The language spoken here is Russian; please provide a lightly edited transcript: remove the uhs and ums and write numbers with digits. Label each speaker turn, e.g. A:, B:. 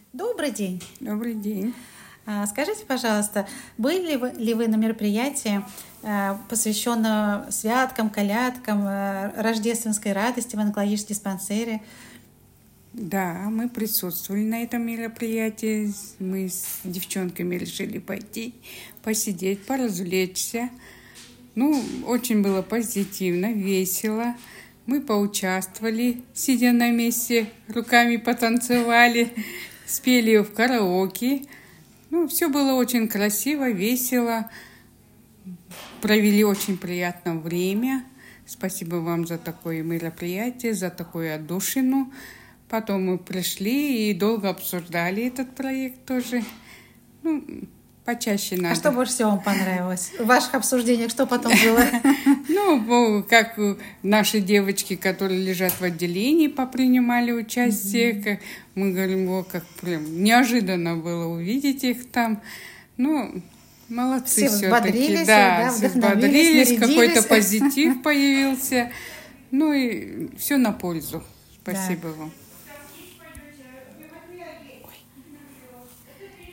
A: Добрый день.
B: Добрый день.
A: Скажите, пожалуйста, были ли вы на мероприятии, посвященном святкам, колядкам, рождественской радости в онкологическом-диспансере?
B: Да, мы присутствовали на этом мероприятии. Мы с девчонками решили пойти, посидеть, поразвлечься. Очень было позитивно, весело. Мы поучаствовали, сидя на месте, руками потанцевали, спели в караоке. Все было очень красиво, весело. Провели очень приятное время. Спасибо вам за такое мероприятие, за такую отдушину. Потом мы пришли и долго обсуждали этот проект тоже. Почаще надо.
A: А что больше всего вам понравилось? В ваших обсуждениях что потом было?
B: Как наши девочки, которые лежат в отделении, попринимали участие. Мы говорим, как прям неожиданно было увидеть их там. Молодцы
A: все
B: все-таки.
A: Да,
B: все взбодрились,
A: нарядились.
B: какой-то позитив появился. И все на пользу. Спасибо вам.